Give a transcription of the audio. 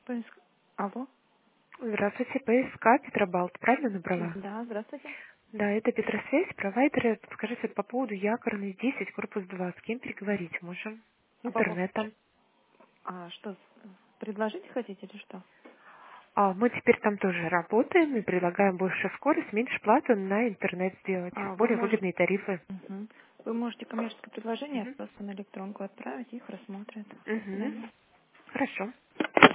Поиск... Алло? Здравствуйте, ПСК Петробалт, правильно набрала? Да, здравствуйте. Да, это Петросвязь, провайдеры. Скажите по поводу якорной 10, корпус 2, с кем переговорить можем? А, по Интернетом. что, предложить хотите или что? Мы теперь там тоже работаем и предлагаем больше скорость, меньше плату на интернет сделать, Вы более можете... выгодные тарифы. Вы можете коммерческое предложение Угу. просто на электронку отправить, их рассмотрят. До Угу. свидания. Хорошо.